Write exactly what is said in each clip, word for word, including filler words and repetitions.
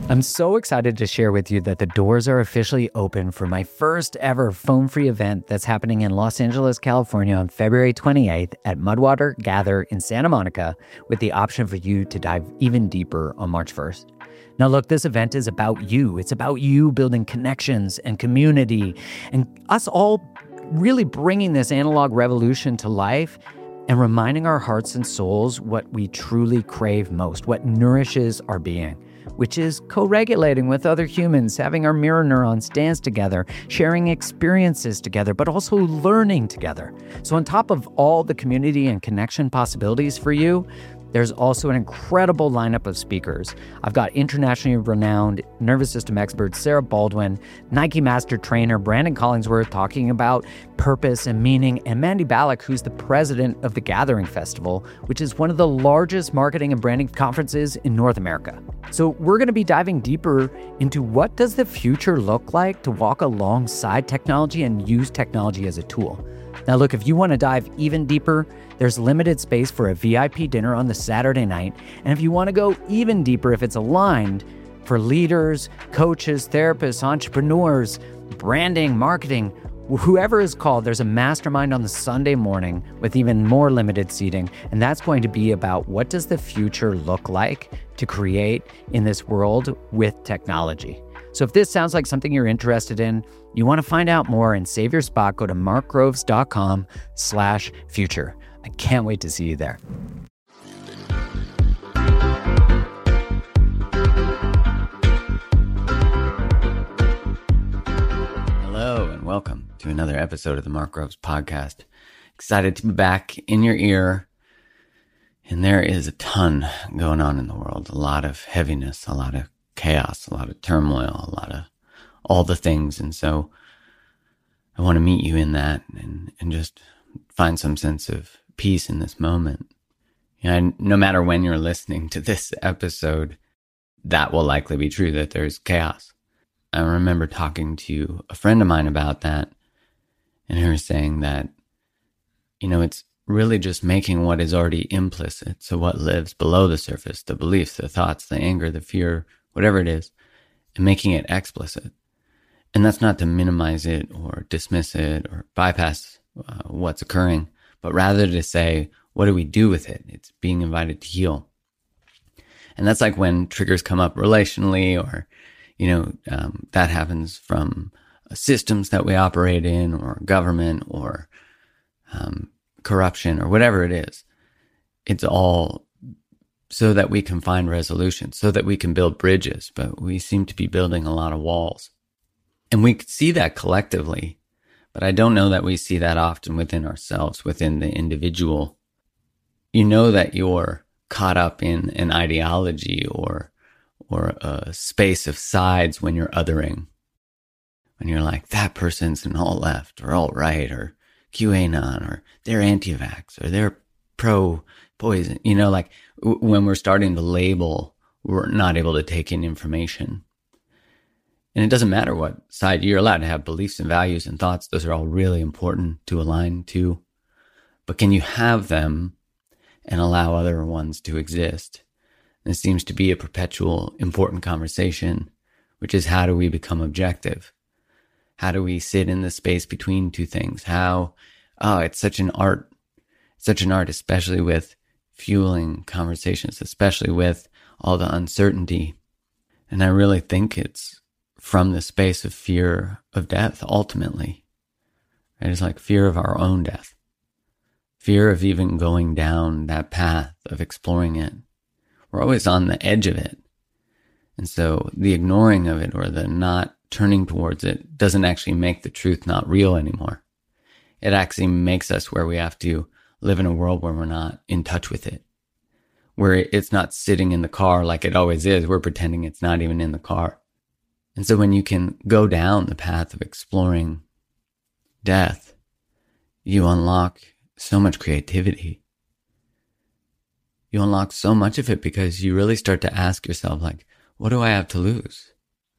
I'm so excited to share with you that the doors are officially open for my first ever phone-free event that's happening in Los Angeles, California on February twenty-eighth at Mudwater Gather in Santa Monica, with the option for you to dive even deeper on March first. Now look, this event is about you. It's about you building connections and community and us all really bringing this analog revolution to life and reminding our hearts and souls what we truly crave most, what nourishes our being, which is co-regulating with other humans, having our mirror neurons dance together, sharing experiences together, but also learning together. So on top of all the community and connection possibilities for you, there's also an incredible lineup of speakers. I've got internationally renowned nervous system expert Sarah Baldwin, Nike master trainer Brandon Collingsworth talking about purpose and meaning, and Mandy Ballack, who's the president of the Gathering Festival, which is one of the largest marketing and branding conferences in North America. So we're going to be diving deeper into what does the future look like to walk alongside technology and use technology as a tool. Now look, if you want to dive even deeper, there's limited space for a V I P dinner on the Saturday night. And if you want to go even deeper, if it's aligned for leaders, coaches, therapists, entrepreneurs, branding, marketing, whoever is called, there's a mastermind on the Sunday morning with even more limited seating. And that's going to be about what does the future look like to create in this world with technology. So if this sounds like something you're interested in, you want to find out more and save your spot, go to markgroves.com slash future. I can't wait to see you there. Hello and welcome to another episode of the Mark Groves Podcast. Excited to be back in your ear. And there is a ton going on in the world. A lot of heaviness, a lot of chaos, a lot of turmoil, a lot of all the things. And so I want to meet you in that and, and just find some sense of peace in this moment. And no matter when you're listening to this episode, that will likely be true, that there's chaos. I remember talking to a friend of mine about that, and her saying that, you know, it's really just making what is already implicit, so what lives below the surface, the beliefs, the thoughts, the anger, the fear, whatever it is, and making it explicit. And that's not to minimize it or dismiss it or bypass uh, what's occurring, but rather to say, what do we do with it? It's being invited to heal. And that's like when triggers come up relationally, or, you know, um, that happens from systems that we operate in, or government, or um, corruption, or whatever it is. It's all so that we can find resolution, so that we can build bridges, but we seem to be building a lot of walls. And we see that collectively, but I don't know that we see that often within ourselves, within the individual. You know that you're caught up in an ideology or or a space of sides when you're othering. When you're like, that person's an alt-left or alt-right or QAnon, or they're anti-vax, or they're pro-poison. You know, like w- when we're starting to label, we're not able to take in information. And it doesn't matter what side. You're allowed to have beliefs and values and thoughts. Those are all really important to align to. But can you have them and allow other ones to exist? And it seems to be a perpetual important conversation, which is, how do we become objective? How do we sit in the space between two things? How, oh, it's such an art, such an art, especially with fueling conversations, especially with all the uncertainty. And I really think it's from the space of fear of death, ultimately. Right? It's like fear of our own death. Fear of even going down that path, of exploring it. We're always on the edge of it. And so the ignoring of it, or the not turning towards it, doesn't actually make the truth not real anymore. It actually makes us where we have to live in a world where we're not in touch with it. Where it's not sitting in the car like it always is. We're pretending it's not even in the car. And so when you can go down the path of exploring death, you unlock so much creativity. You unlock so much of it because you really start to ask yourself, like, what do I have to lose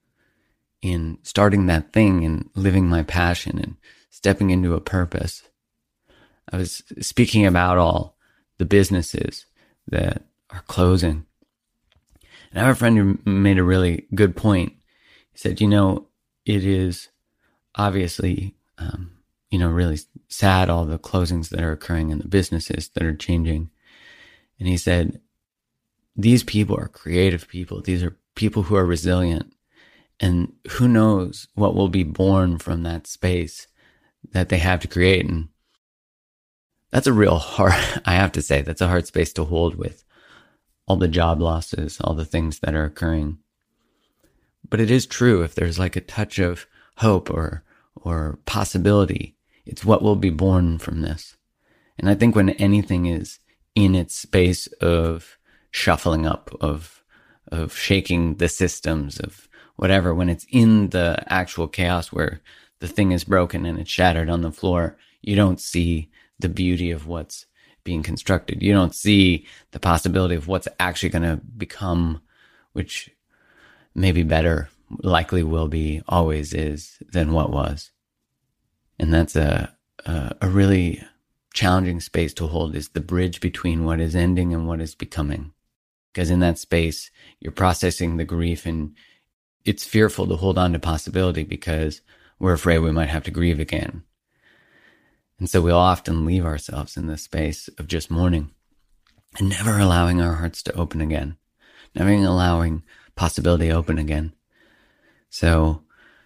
in starting that thing and living my passion and stepping into a purpose? I was speaking about all the businesses that are closing. And I have a friend who made a really good point. He said, you know, it is obviously, um, you know, really sad, all the closings that are occurring and the businesses that are changing. And he said, these people are creative people. These are people who are resilient. And who knows what will be born from that space that they have to create. And that's a real hard, I have to say, that's a hard space to hold with all the job losses, all the things that are occurring. But it is true, if there's like a touch of hope or or possibility, it's what will be born from this. And I think when anything is in its space of shuffling up, of of shaking the systems, of whatever, when it's in the actual chaos where the thing is broken and it's shattered on the floor, you don't see the beauty of what's being constructed. You don't see the possibility of what's actually going to become, which may be better, likely will be, always is, than what was. And that's a, a, a really challenging space to hold, is the bridge between what is ending and what is becoming. Because in that space, you're processing the grief, and it's fearful to hold on to possibility because we're afraid we might have to grieve again. And so we'll often leave ourselves in this space of just mourning and never allowing our hearts to open again, never allowing possibility open again. So,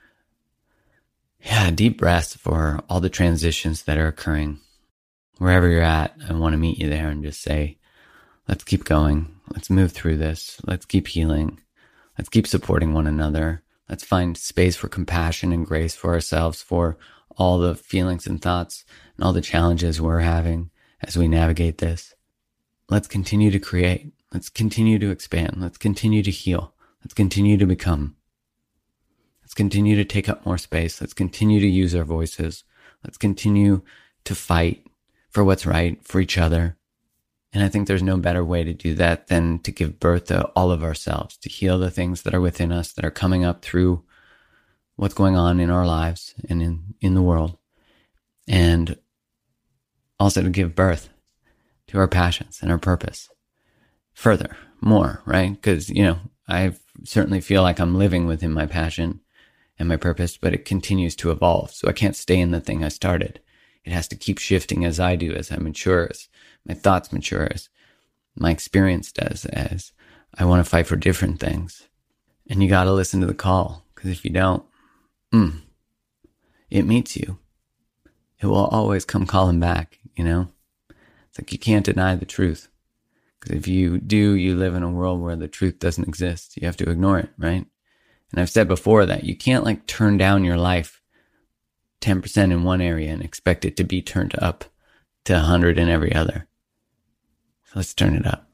yeah, deep breaths for all the transitions that are occurring. Wherever you're at, I want to meet you there and just say, let's keep going. Let's move through this. Let's keep healing. Let's keep supporting one another. Let's find space for compassion and grace for ourselves, for all the feelings and thoughts and all the challenges we're having as we navigate this. Let's continue to create. Let's continue to expand. Let's continue to heal. Let's continue to become. Let's continue to take up more space. Let's continue to use our voices. Let's continue to fight for what's right for each other. And I think there's no better way to do that than to give birth to all of ourselves, to heal the things that are within us, that are coming up through what's going on in our lives and in, in the world. And also to give birth to our passions and our purpose further, more, right? Because, you know, I certainly feel like I'm living within my passion and my purpose, but it continues to evolve. So I can't stay in the thing I started. It has to keep shifting as I do, as I mature, as my thoughts mature, as my experience does, as I want to fight for different things. And you got to listen to the call, because if you don't, mm, it meets you. It will always come calling back, you know? It's like you can't deny the truth. Because if you do, you live in a world where the truth doesn't exist. You have to ignore it, right? And I've said before that you can't like turn down your life ten percent in one area and expect it to be turned up to one hundred in every other. So let's turn it up.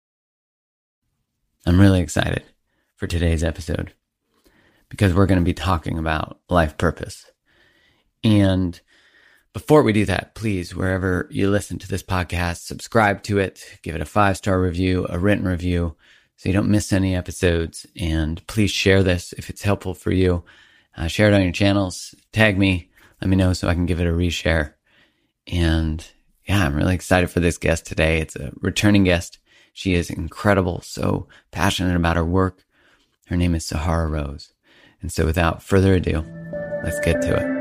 I'm really excited for today's episode because we're going to be talking about life purpose. And before we do that, please, wherever you listen to this podcast, subscribe to it, give it a five-star review, a written review, so you don't miss any episodes. And please share this if it's helpful for you. Uh, share it on your channels, tag me, let me know so I can give it a reshare. And yeah, I'm really excited for this guest today. It's a returning guest. She is incredible, so passionate about her work. Her name is Sahara Rose. And so without further ado, let's get to it.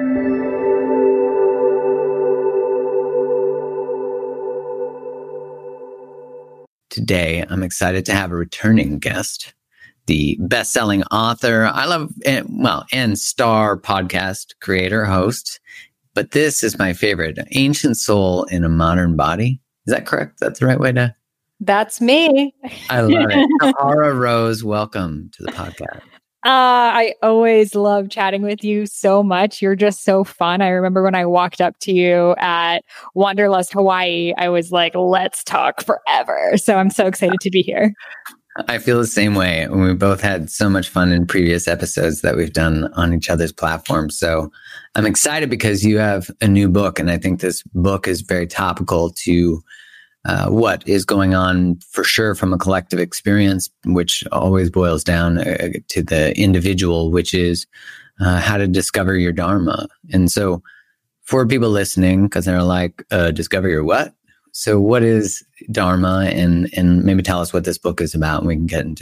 Today, I'm excited to have a returning guest, the best-selling author, I love, well, and star podcast creator, host. But this is my favorite, Ancient Soul in a Modern Body. Is that correct? That's the right way to? That's me. I love it. Sahara Rose, welcome to the podcast. Uh, I always love chatting with you so much. You're just so fun. I remember when I walked up to you at Wanderlust Hawaii, I was like, let's talk forever. So I'm so excited to be here. I feel the same way. We both had so much fun in previous episodes that we've done on each other's platforms. So I'm excited because you have a new book, and I think this book is very topical to uh, what is going on for sure from a collective experience, which always boils down uh, to the individual, which is uh, how to discover your Dharma. And so for people listening, because they're like, uh, discover your what? So what is Dharma, and, and maybe tell us what this book is about, and we can get into the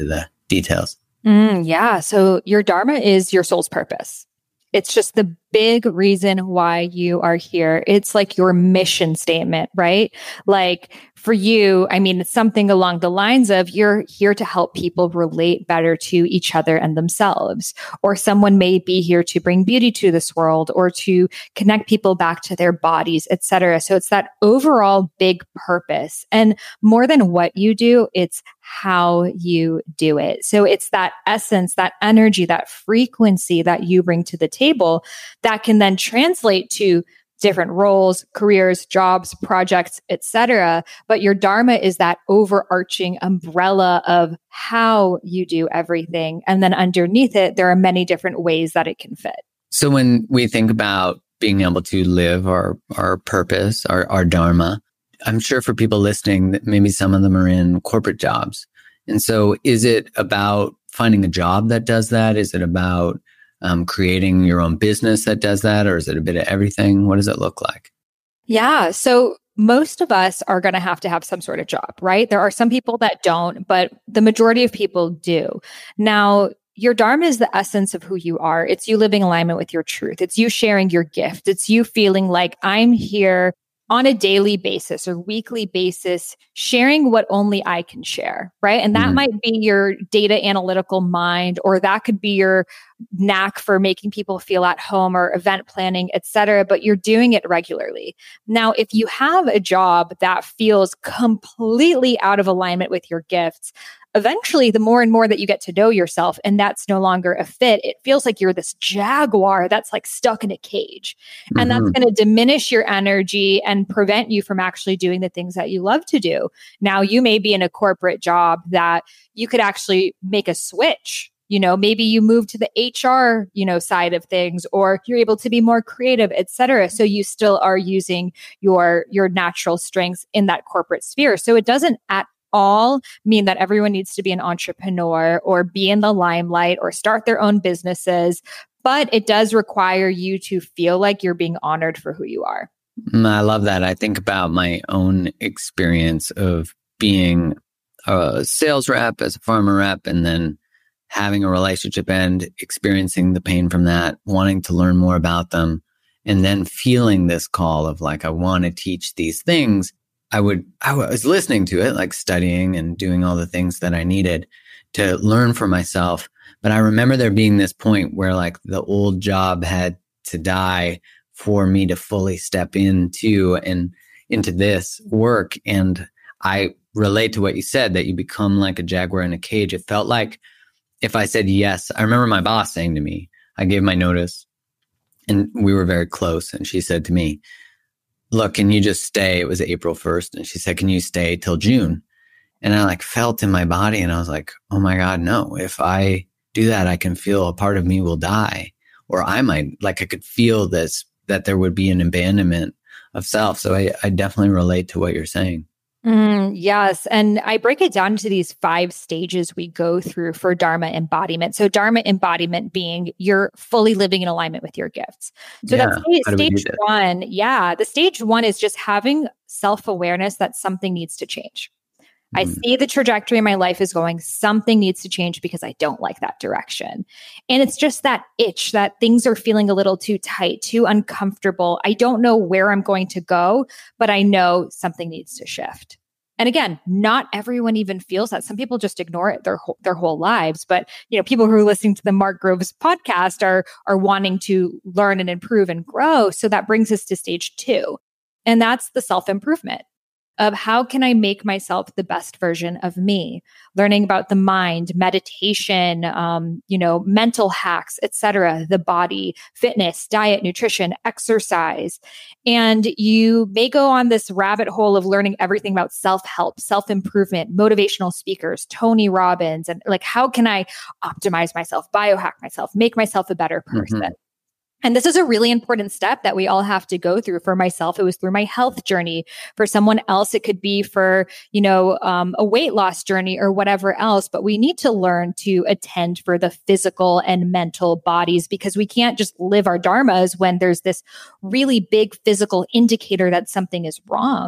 details. Mm, yeah. So your Dharma is your soul's purpose. It's just the big reason why you are here. It's like your mission statement, right? Like for you, I mean, it's something along the lines of you're here to help people relate better to each other and themselves. Or someone may be here to bring beauty to this world or to connect people back to their bodies, et cetera. So it's that overall big purpose. And more than what you do, it's how you do it. So it's that essence, that energy, that frequency that you bring to the table that can then translate to different roles, careers, jobs, projects, et cetera. But your Dharma is that overarching umbrella of how you do everything. And then underneath it, there are many different ways that it can fit. So when we think about being able to live our, our purpose, our, our Dharma, I'm sure for people listening that maybe some of them are in corporate jobs. And so is it about finding a job that does that? Is it about um, creating your own business that does that? Or is it a bit of everything? What does it look like? Yeah. So most of us are going to have to have some sort of job, right? There are some people that don't, but the majority of people do. Now, your Dharma is the essence of who you are. It's you living in alignment with your truth. It's you sharing your gift. It's you feeling like I'm here on a daily basis or weekly basis, sharing what only I can share, right? And that mm. might be your data analytical mind, or that could be your knack for making people feel at home or event planning, et cetera, but you're doing it regularly. Now, if you have a job that feels completely out of alignment with your gifts, eventually, the more and more that you get to know yourself and that's no longer a fit, it feels like you're this jaguar that's like stuck in a cage. Mm-hmm. And that's going to diminish your energy and prevent you from actually doing the things that you love to do. Now, you may be in a corporate job that you could actually make a switch. You know, maybe you move to the H R, you know, side of things, or you're able to be more creative, et cetera. So you still are using your, your natural strengths in that corporate sphere. So it doesn't at all mean that everyone needs to be an entrepreneur or be in the limelight or start their own businesses, but it does require you to feel like you're being honored for who you are. I love that. I think about my own experience of being a sales rep, as a pharma rep, and then having a relationship end, experiencing the pain from that, wanting to learn more about them, and then feeling this call of like, I want to teach these things. I would, I was listening to it, like studying and doing all the things that I needed to learn for myself. But I remember there being this point where like the old job had to die for me to fully step into and into this work. And I relate to what you said, that you become like a jaguar in a cage. It felt like if I said yes, I remember my boss saying to me, I gave my notice and we were very close. And she said to me, look, can you just stay? It was April first. And she said, can you stay till June? And I like felt in my body and I was like, oh my God, no. If I do that, I can feel a part of me will die, or I might, like I could feel this, that there would be an abandonment of self. So I, I definitely relate to what you're saying. Mm, yes. And I break it down into these five stages we go through for Dharma embodiment. So Dharma embodiment being you're fully living in alignment with your gifts. So Yeah. that's stage, stage one. Yeah. The stage one is just having self-awareness that something needs to change. I see the trajectory in my life is going, something needs to change because I don't like that direction. And it's just that itch that things are feeling a little too tight, too uncomfortable. I don't know where I'm going to go, but I know something needs to shift. And again, not everyone even feels that. Some people just ignore it their whole, their whole lives. But, you know, people who are listening to the Mark Groves podcast are, are wanting to learn and improve and grow. So that brings us to stage two. And that's the self-improvement of how can I make myself the best version of me? Learning about the mind, meditation, um, you know, mental hacks, et cetera, the body, fitness, diet, nutrition, exercise. And you may go on this rabbit hole of learning everything about self-help, self-improvement, motivational speakers, Tony Robbins, and like, how can I optimize myself, biohack myself, make myself a better person? Mm-hmm. And this is a really important step that we all have to go through. For myself, it was through my health journey. For someone else, it could be for, you know, um, a weight loss journey or whatever else. But we need to learn to attend for the physical and mental bodies, because we can't just live our dharmas when there's this really big physical indicator that something is wrong.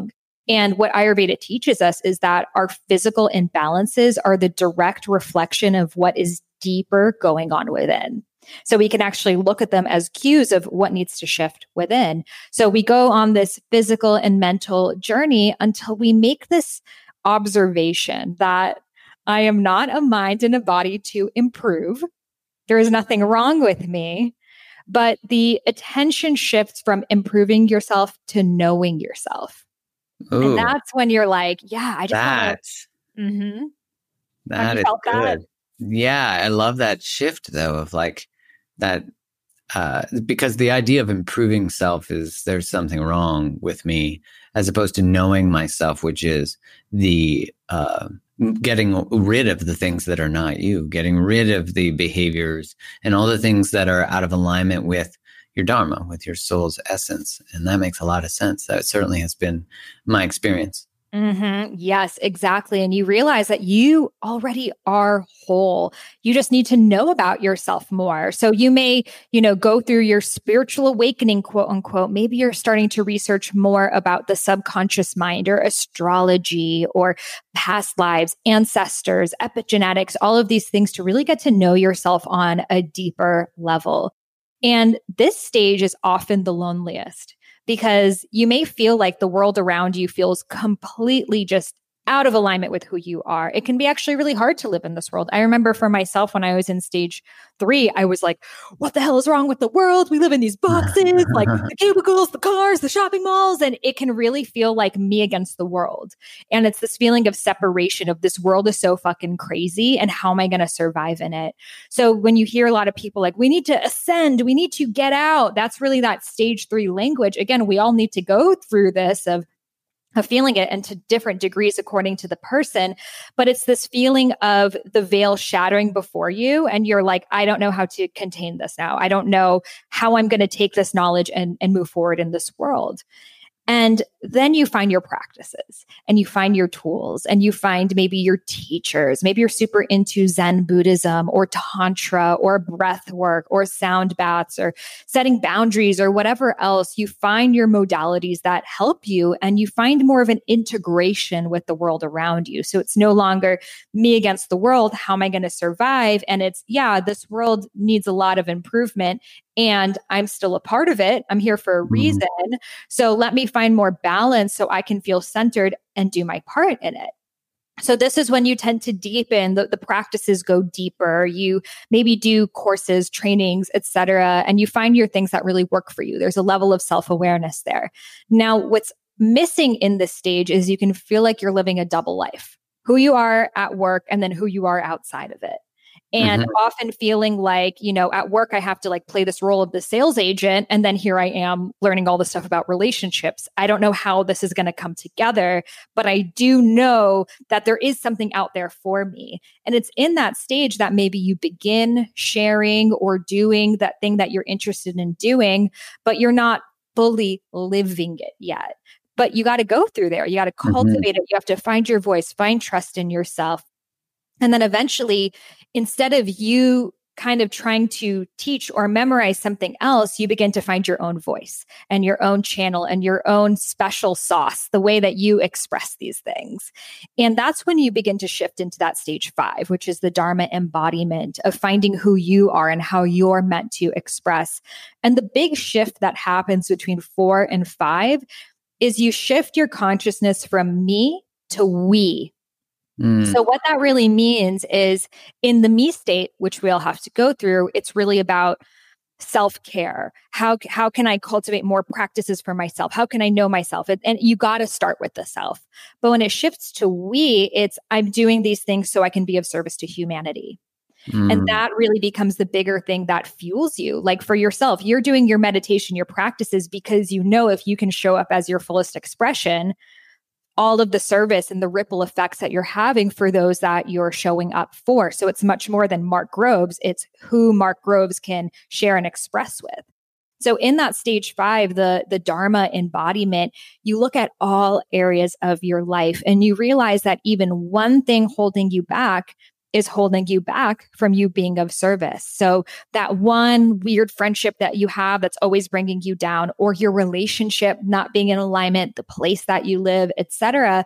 And what Ayurveda teaches us is that our physical imbalances are the direct reflection of what is deeper going on within. So we can actually look at them as cues of what needs to shift within. So we go on this physical and mental journey until we make this observation that I am not a mind and a body to improve. There is nothing wrong with me, but the attention shifts from improving yourself to knowing yourself. Ooh, and that's when you're like, yeah, I just that, want to. Mm-hmm. that is good. That? Yeah, I love that shift though of like that, uh, because the idea of improving self is there's something wrong with me, as opposed to knowing myself, which is the uh, getting rid of the things that are not you, getting rid of the behaviors and all the things that are out of alignment with your dharma, with your soul's essence. And that makes a lot of sense. That certainly has been my experience. Mm-hmm. Yes, exactly. And you realize that you already are whole. You just need to know about yourself more. So you may, you know, go through your spiritual awakening, quote unquote. Maybe you're starting to research more about the subconscious mind or astrology or past lives, ancestors, epigenetics, all of these things to really get to know yourself on a deeper level. And this stage is often the loneliest, because you may feel like the world around you feels completely just out of alignment with who you are. It can be actually really hard to live in this world. I remember for myself, when I was in stage three, I was like, what the hell is wrong with the world? We live in these boxes, like the cubicles, the cars, the shopping malls. And it can really feel like me against the world. And it's this feeling of separation of this world is so fucking crazy. And how am I going to survive in it? So when you hear a lot of people like, we need to ascend, we need to get out, that's really that stage three language. Again, we all need to go through this of of feeling it, and to different degrees according to the person. But it's this feeling of the veil shattering before you. And you're like, I don't know how to contain this now. I don't know how I'm going to take this knowledge and, and move forward in this world. And then you find your practices and you find your tools and you find maybe your teachers. Maybe you're super into Zen Buddhism or Tantra or breath work or sound baths or setting boundaries or whatever else. You find your modalities that help you, and you find more of an integration with the world around you. So it's no longer me against the world. How am I going to survive? And it's, yeah, this world needs a lot of improvement, and I'm still a part of it. I'm here for a reason. Mm-hmm. So let me find more balance so I can feel centered and do my part in it. So this is when you tend to deepen, the, the practices go deeper. You maybe do courses, trainings, et cetera, and you find your things that really work for you. There's a level of self-awareness there. Now, what's missing in this stage is you can feel like you're living a double life, who you are at work and then who you are outside of it. And mm-hmm. often feeling like, you know, at work, I have to like play this role of the sales agent. And then here I am learning all this stuff about relationships. I don't know how this is going to come together, but I do know that there is something out there for me. And it's in that stage that maybe you begin sharing or doing that thing that you're interested in doing, but you're not fully living it yet. But you got to go through there. You got to cultivate mm-hmm. it. You have to find your voice, find trust in yourself. And then eventually, instead of you kind of trying to teach or memorize something else, you begin to find your own voice and your own channel and your own special sauce, the way that you express these things. And that's when you begin to shift into that stage five, which is the Dharma embodiment of finding who you are and how you're meant to express. And the big shift that happens between four and five is you shift your consciousness from me to we. Mm. So what that really means is in the me state, which we all have to go through, it's really about self-care. How, how can I cultivate more practices for myself? How can I know myself? And, and you got to start with the self. But when it shifts to we, it's I'm doing these things so I can be of service to humanity. Mm. And that really becomes the bigger thing that fuels you. Like for yourself, you're doing your meditation, your practices, because you know if you can show up as your fullest expression, all of the service and the ripple effects that you're having for those that you're showing up for. So it's much more than Mark Groves. It's who Mark Groves can share and express with. So in that stage five, the, the Dharma embodiment, you look at all areas of your life and you realize that even one thing holding you back is holding you back from you being of service. So that one weird friendship that you have that's always bringing you down, or your relationship not being in alignment, the place that you live, et cetera.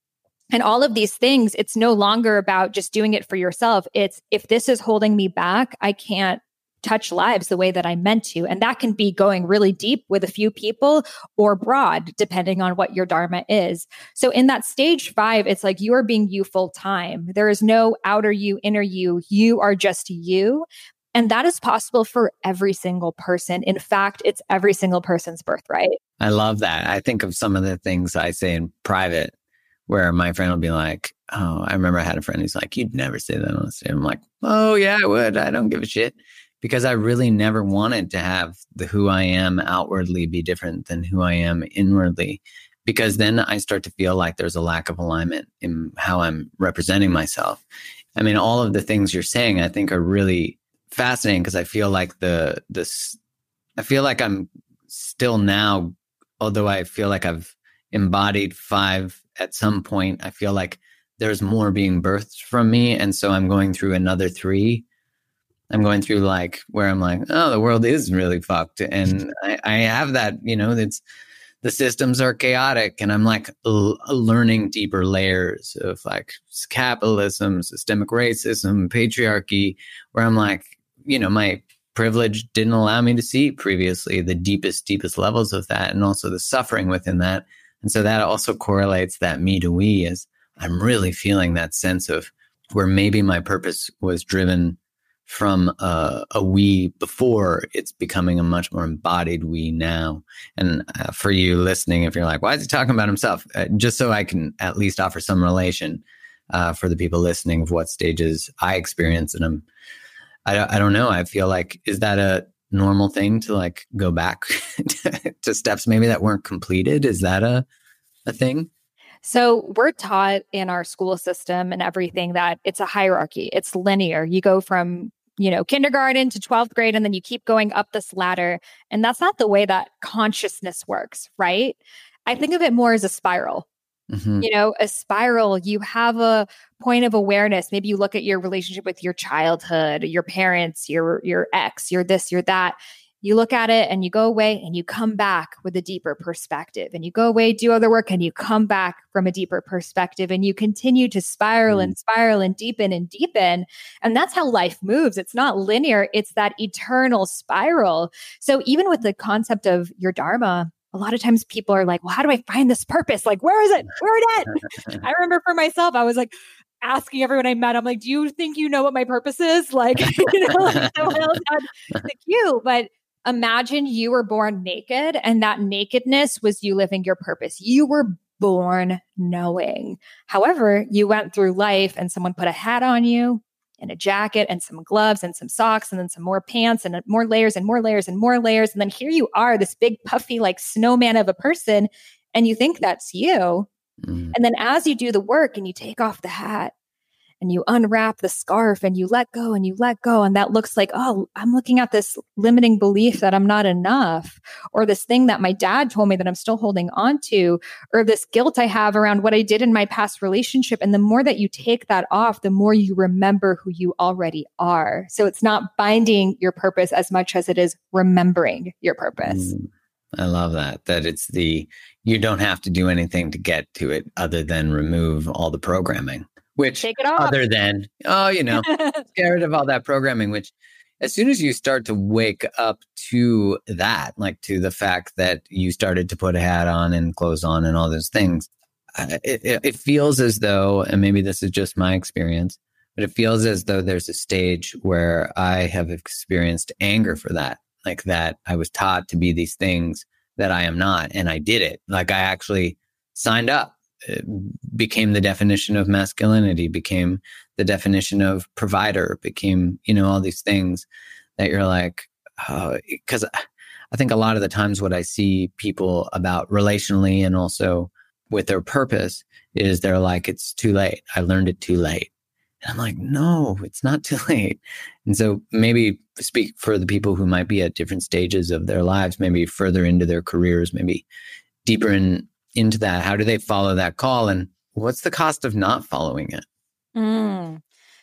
And all of these things, it's no longer about just doing it for yourself. It's, if this is holding me back, I can't touch lives the way that I meant to. And that can be going really deep with a few people or broad, depending on what your dharma is. So in that stage five, it's like you are being you full time. There is no outer you, inner you. You are just you. And that is possible for every single person. In fact, it's every single person's birthright. I love that. I think of some of the things I say in private where my friend will be like, oh, I remember I had a friend who's like, you'd never say that on the stage. I'm like, oh yeah, I would. I don't give a shit. Because I really never wanted to have the who I am outwardly be different than who I am inwardly. Because then I start to feel like there's a lack of alignment in how I'm representing myself. I mean, all of the things you're saying, I think are really fascinating because I feel like the, this, I feel like I'm still now, although I feel like I've embodied five at some point, I feel like there's more being birthed from me. And so I'm going through another three. I'm going through like where I'm like, oh, the world is really fucked. And I, I have that, you know, it's the systems are chaotic. And I'm like l- learning deeper layers of like capitalism, systemic racism, patriarchy, where I'm like, you know, my privilege didn't allow me to see previously the deepest, deepest levels of that, and also the suffering within that. And so that also correlates that me to we, as I'm really feeling that sense of where maybe my purpose was driven from a, a we before, it's becoming a much more embodied we now. And uh, for you listening, if you're like, why is he talking about himself? Uh, just so I can at least offer some relation uh, for the people listening of what stages I experience. And I'm, I, I don't know. I feel like, is that a normal thing to like go back to steps maybe that weren't completed? Is that a, a thing? So we're taught in our school system and everything that it's a hierarchy. It's linear. You go from, you know, kindergarten to twelfth grade, and then you keep going up this ladder. And that's not the way that consciousness works, right? I think of it more as a spiral. Mm-hmm. You know, a spiral, you have a point of awareness. Maybe you look at your relationship with your childhood, your parents, your, your ex, your this, your that. You look at it and you go away and you come back with a deeper perspective, and you go away, do other work, and you come back from a deeper perspective, and you continue to spiral and spiral and deepen and deepen. And that's how life moves. It's not linear. It's that eternal spiral. So even with the concept of your dharma, a lot of times people are like, well, how do I find this purpose? Like, where is it? Where is it? I remember for myself, I was like, asking everyone I met, I'm like, do you think you know what my purpose is? Like, you know, like someone else had the cue. But imagine you were born naked, and that nakedness was you living your purpose. You were born knowing. However, you went through life and someone put a hat on you and a jacket and some gloves and some socks and then some more pants and more layers and more layers and more layers. And then here you are, this big puffy like snowman of a person, and you think that's you. Mm. And then as you do the work and you take off the hat and you unwrap the scarf and you let go and you let go, and that looks like, oh, I'm looking at this limiting belief that I'm not enough, or this thing that my dad told me that I'm still holding on to, or this guilt I have around what I did in my past relationship. And the more that you take that off, the more you remember who you already are. So it's not binding your purpose as much as it is remembering your purpose. Mm. I love that, that it's the, you don't have to do anything to get to it other than remove all the programming, which Take it off. Other than, oh, you know, get rid of all that programming, which as soon as you start to wake up to that, like to the fact that you started to put a hat on and clothes on and all those things, uh, it, it feels as though, and maybe this is just my experience, but it feels as though there's a stage where I have experienced anger for that. Like that I was taught to be these things that I am not. And I did it. Like I actually signed up. It became the definition of masculinity, became the definition of provider, became, you know, all these things that you're like, because uh, I think a lot of the times what I see people about relationally and also with their purpose is they're like, it's too late. I learned it too late. And I'm like, no, it's not too late. And so maybe speak for the people who might be at different stages of their lives, maybe further into their careers, maybe deeper in, into that. How do they follow that call? And what's the cost of not following it? Mm.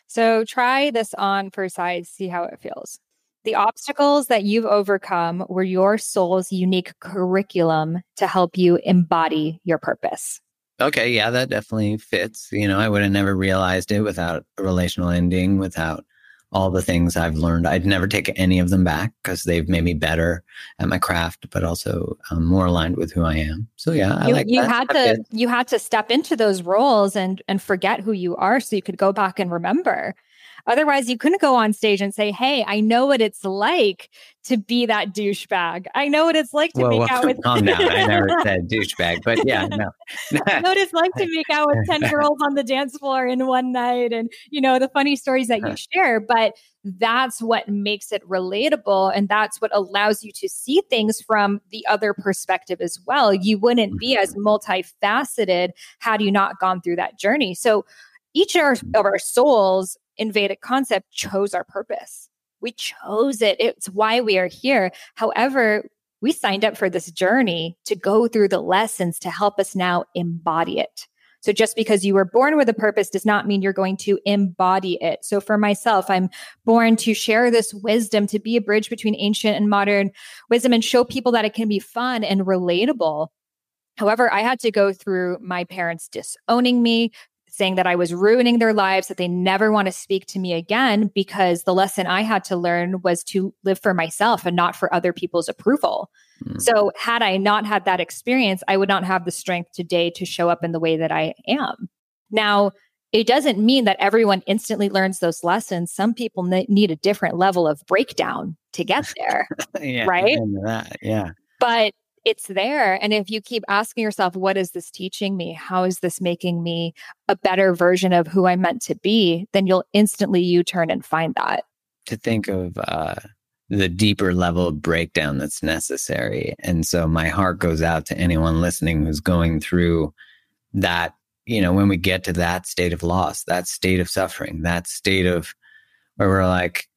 So try this on for size, see how it feels. The obstacles that you've overcome were your soul's unique curriculum to help you embody your purpose. Okay, yeah, that definitely fits. You know, I would have never realized it without a relational ending, without all the things I've learned. I'd never take any of them back because they've made me better at my craft, but also um, more aligned with who I am. So yeah, I you, like you that. had That to fits. you had to step into those roles and and forget who you are so you could go back and remember. Otherwise, you couldn't go on stage and say, hey, I know what it's like to be that douchebag. I know what it's like to Whoa, make whoa, out with calm down. I never said douchebag, but yeah, no. I know what it's like to make out with ten girls on the dance floor in one night and, you know, the funny stories that you share. But that's what makes it relatable. And that's what allows you to see things from the other perspective as well. You wouldn't be as multifaceted had you not gone through that journey. So each of our, of our souls in Vedic concept chose our purpose. We chose it. It's why we are here. However, we signed up for this journey to go through the lessons to help us now embody it. So just because you were born with a purpose does not mean you're going to embody it. So for myself, I'm born to share this wisdom, to be a bridge between ancient and modern wisdom and show people that it can be fun and relatable. However, I had to go through my parents disowning me, saying that I was ruining their lives, that they never want to speak to me again, because the lesson I had to learn was to live for myself and not for other people's approval. Mm. So had I not had that experience, I would not have the strength today to show up in the way that I am. Now, it doesn't mean that everyone instantly learns those lessons. Some people ne- need a different level of breakdown to get there, yeah, right? That, yeah. But it's there. And if you keep asking yourself, what is this teaching me? How is this making me a better version of who I'm meant to be? Then you'll instantly U-turn and find that. To think of uh, the deeper level of breakdown that's necessary. And so my heart goes out to anyone listening who's going through that, you know, when we get to that state of loss, that state of suffering, that state of where we're like,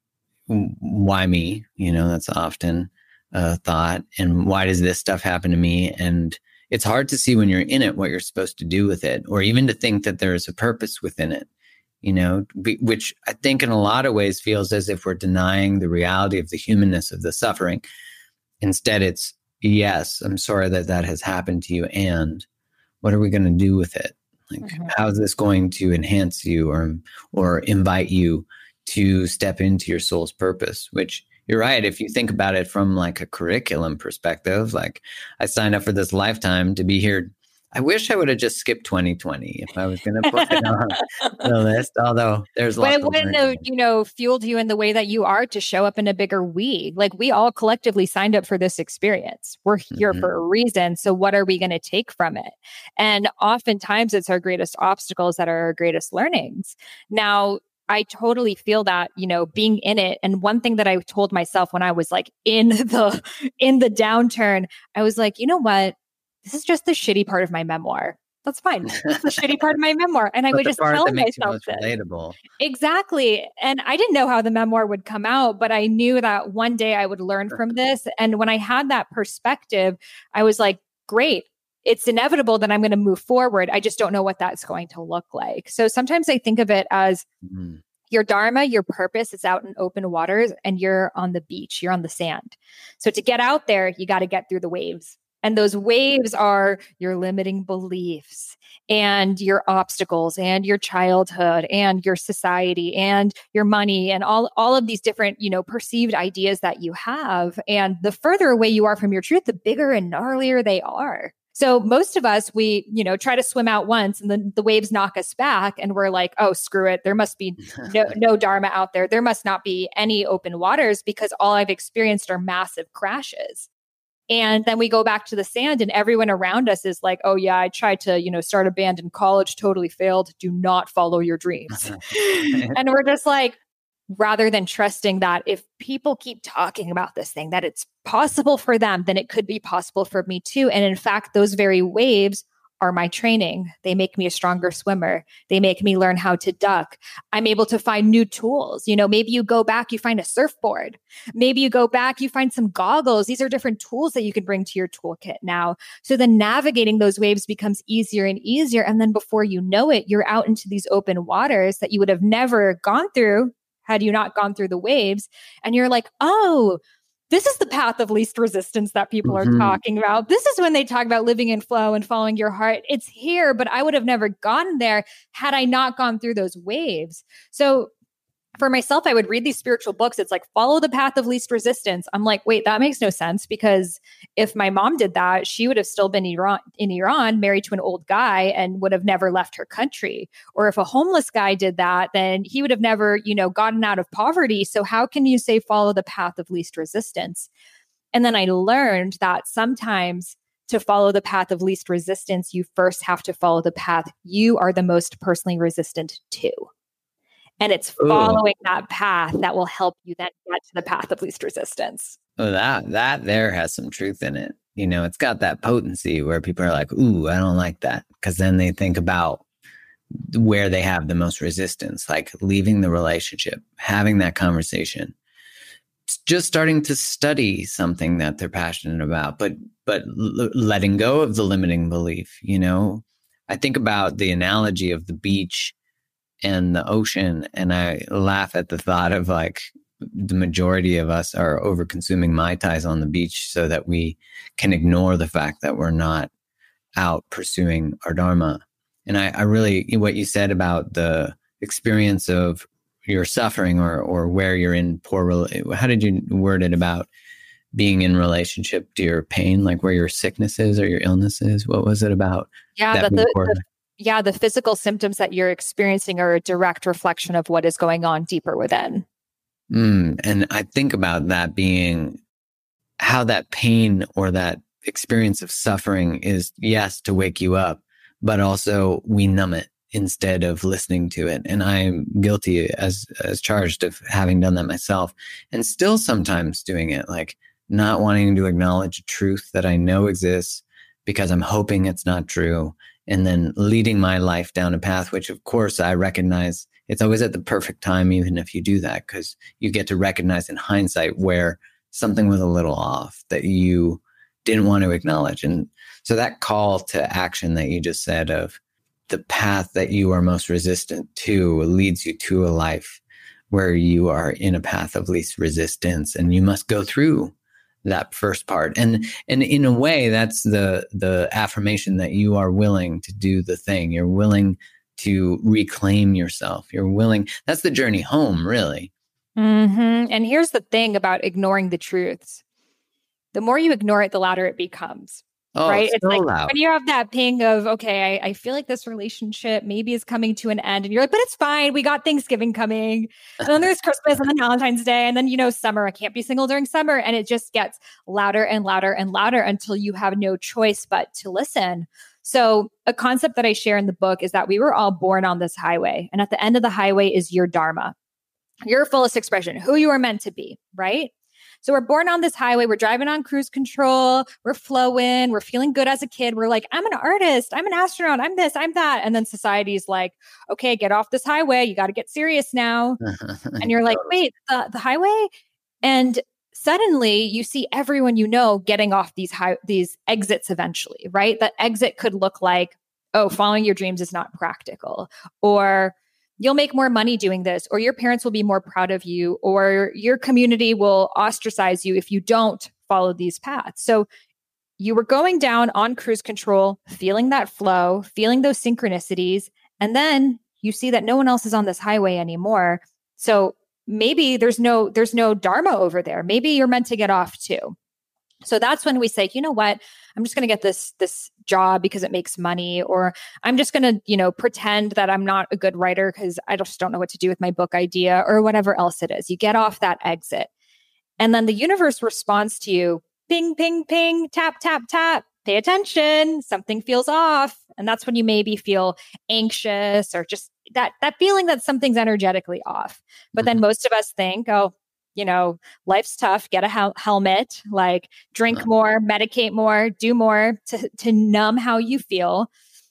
why me? You know, that's often Uh, thought, and why does this stuff happen to me? And it's hard to see when you're in it what you're supposed to do with it, or even to think that there is a purpose within it, you know, be, which I think in a lot of ways feels as if we're denying the reality of the humanness of the suffering. Instead, it's, yes, I'm sorry that that has happened to you, and what are we going to do with it? Like, mm-hmm. how is this going to enhance you or or invite you to step into your soul's purpose, which you're right. If you think about it from like a curriculum perspective, like I signed up for this lifetime to be here. I wish I would have just skipped twenty twenty if I was going to put it on the list. Although there's lots. But it wouldn't have, you know, fueled you in the way that you are to show up in a bigger we. Like we all collectively signed up for this experience. We're here mm-hmm. for a reason. So what are we going to take from it? And oftentimes it's our greatest obstacles that are our greatest learnings. Now, I totally feel that, you know, being in it. And one thing that I told myself when I was like in the, in the downturn, I was like, you know what? This is just the shitty part of my memoir. That's fine. It's the shitty part of my memoir. And I would just tell myself this. Relatable. Exactly. And I didn't know how the memoir would come out, but I knew that one day I would learn from this. And when I had that perspective, I was like, great. It's inevitable that I'm going to move forward. I just don't know what that's going to look like. So sometimes I think of it as mm-hmm. your dharma, your purpose is out in open waters and you're on the beach, you're on the sand. So to get out there, you got to get through the waves. And those waves are your limiting beliefs and your obstacles and your childhood and your society and your money and all, all of these different, you know, perceived ideas that you have. And the further away you are from your truth, the bigger and gnarlier they are. So most of us, we, you know, try to swim out once and then the waves knock us back and we're like, oh, screw it. There must be no, no dharma out there. There must not be any open waters because all I've experienced are massive crashes. And then we go back to the sand and everyone around us is like, oh yeah, I tried to, you know, start a band in college, totally failed. Do not follow your dreams. And we're just like, rather than trusting that if people keep talking about this thing, that it's possible for them, then it could be possible for me too. And in fact, those very waves are my training. They make me a stronger swimmer. They make me learn how to duck. I'm able to find new tools. You know, maybe you go back, you find a surfboard. Maybe you go back, you find some goggles. These are different tools that you can bring to your toolkit now. So then navigating those waves becomes easier and easier. And then before you know it, you're out into these open waters that you would have never gone through had you not gone through the waves. And you're like, oh, this is the path of least resistance that people mm-hmm. are talking about. This is when they talk about living in flow and following your heart. It's here, but I would have never gone there had I not gone through those waves. So for myself, I would read these spiritual books. It's like, follow the path of least resistance. I'm like, wait, that makes no sense, because if my mom did that, she would have still been Iran, in Iran, married to an old guy, and would have never left her country. Or if a homeless guy did that, then he would have never, you know, gotten out of poverty. So how can you say follow the path of least resistance? And then I learned that sometimes to follow the path of least resistance, you first have to follow the path you are the most personally resistant to. And it's following Ooh. that path that will help you then get to the path of least resistance. Oh, that that there has some truth in it. You know, it's got that potency where people are like, ooh, I don't like that. Because then they think about where they have the most resistance, like leaving the relationship, having that conversation, just starting to study something that they're passionate about, but but l- letting go of the limiting belief. You know, I think about the analogy of the beach and the ocean, and I laugh at the thought of like the majority of us are over consuming Mai Tais on the beach so that we can ignore the fact that we're not out pursuing our Dharma. And I, I really, what you said about the experience of your suffering or or where you're in poor, how did you word it about being in relationship to your pain, like where your sickness is or your illness is? What was it about? Yeah, that, that the, the Yeah, the physical symptoms that you're experiencing are a direct reflection of what is going on deeper within. Mm, and I think about that being how that pain or that experience of suffering is, yes, to wake you up, but also we numb it instead of listening to it. And I'm guilty as, as charged of having done that myself, and still sometimes doing it, like not wanting to acknowledge a truth that I know exists because I'm hoping it's not true. And then leading my life down a path, which of course I recognize it's always at the perfect time, even if you do that, because you get to recognize in hindsight where something was a little off that you didn't want to acknowledge. And so that call to action that you just said of the path that you are most resistant to leads you to a life where you are in a path of least resistance, and you must go through that first part. And and in a way, that's the the affirmation that you are willing to do the thing. You're willing to reclaim yourself. You're willing. That's the journey home, really. Mm-hmm. And here's the thing about ignoring the truths. The more you ignore it, the louder it becomes. Oh, right? So it's like loud. when you have that ping of, okay, I, I feel like this relationship maybe is coming to an end, and you're like, but it's fine. We got Thanksgiving coming. And then there's Christmas and then Valentine's Day. And then, you know, summer, I can't be single during summer. And it just gets louder and louder and louder until you have no choice but to listen. So a concept that I share in the book is that we were all born on this highway. And at the end of the highway is your Dharma, your fullest expression, who you are meant to be, right? So we're born on this highway. We're driving on cruise control. We're flowing. We're feeling good as a kid. We're like, I'm an artist. I'm an astronaut. I'm this. I'm that. And then society's like, okay, get off this highway. You got to get serious now. And you're like, wait, the, the highway? And suddenly you see everyone you know getting off these high, these exits eventually, right? That exit could look like, oh, following your dreams is not practical, or you'll make more money doing this, or your parents will be more proud of you, or your community will ostracize you if you don't follow these paths. So you were going down on cruise control, feeling that flow, feeling those synchronicities, and then you see that no one else is on this highway anymore. So maybe there's no there's no Dharma over there. Maybe you're meant to get off too. So that's when we say, you know what, I'm just going to get this, this job because it makes money, or I'm just going to, you know, pretend that I'm not a good writer because I just don't know what to do with my book idea, or whatever else it is. You get off that exit. And then the universe responds to you, ping, ping, ping, tap, tap, tap, pay attention, something feels off. And that's when you maybe feel anxious, or just that, that feeling that something's energetically off. But then most of us think, oh, you know, life's tough, get a hel- helmet, like drink more, medicate more, do more to, to numb how you feel.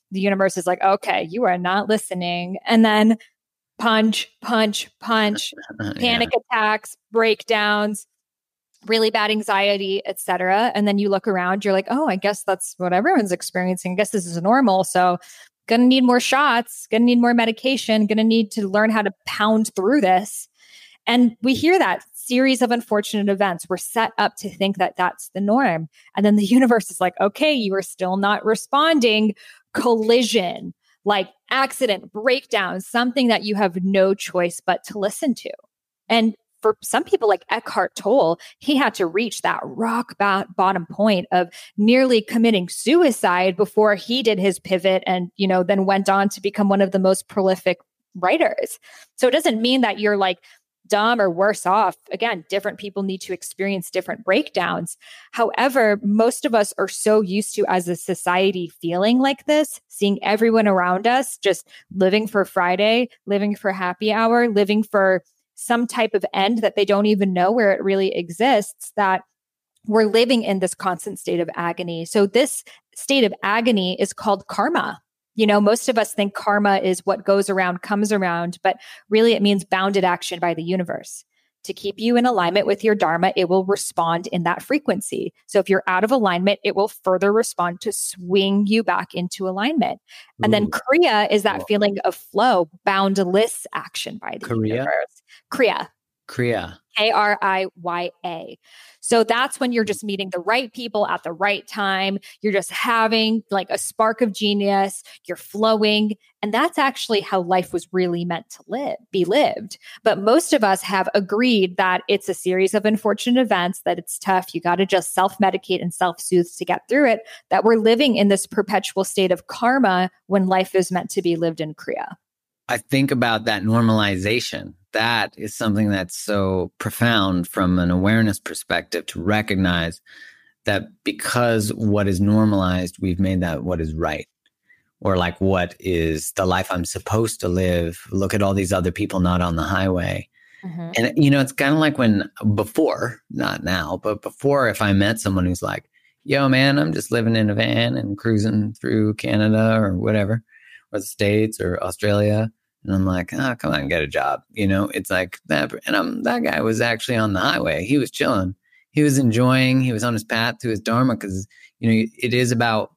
the universe is like, okay, you are not listening. And then punch, punch, punch, panic yeah. attacks, breakdowns, really bad anxiety, et cetera. And then you look around, you're like, oh, I guess that's what everyone's experiencing. I guess this is normal. So gonna need more shots, gonna need more medication, gonna need to learn how to pound through this. And we hear that series of unfortunate events. We're set up to think that that's the norm. And then the universe is like, okay, you are still not responding. Collision, like accident, breakdown, something that you have no choice but to listen to. And for some people like Eckhart Tolle, he had to reach that rock bottom point of nearly committing suicide before he did his pivot and, you know, then went on to become one of the most prolific writers. So it doesn't mean that you're like dumb or worse off. Again, different people need to experience different breakdowns. However, most of us are so used to, as a society, feeling like this, seeing everyone around us just living for Friday, living for happy hour, living for some type of end that they don't even know where it really exists, that we're living in this constant state of agony. So this state of agony is called karma. You know, most of us think karma is what goes around, comes around, but really it means bounded action by the universe. To keep you in alignment with your dharma, it will respond in that frequency. So if you're out of alignment, it will further respond to swing you back into alignment. And Ooh. Then Kriya is that Whoa. Feeling of flow, boundless action by the Kriya? universe. Kriya. Kriya. K R I Y A. So that's when you're just meeting the right people at the right time. You're just having like a spark of genius. You're flowing. And that's actually how life was really meant to live, be lived. But most of us have agreed that it's a series of unfortunate events, that it's tough. You got to just self-medicate and self-soothe to get through it, that we're living in this perpetual state of karma when life is meant to be lived in Kriya. I think about that normalization. That is something that's so profound from an awareness perspective, to recognize that because what is normalized, we've made that what is right, or like what is the life I'm supposed to live. Look at all these other people not on the highway. Mm-hmm. And, you know, it's kind of like when before, not now, but before, if I met someone who's like, yo, man, I'm just living in a van and cruising through Canada or whatever, or the States or Australia. And I'm like, oh, come on, get a job. You know, it's like that. And I'm, that guy was actually on the highway. He was chilling. He was enjoying, he was on his path to his dharma, because, you know, it is about,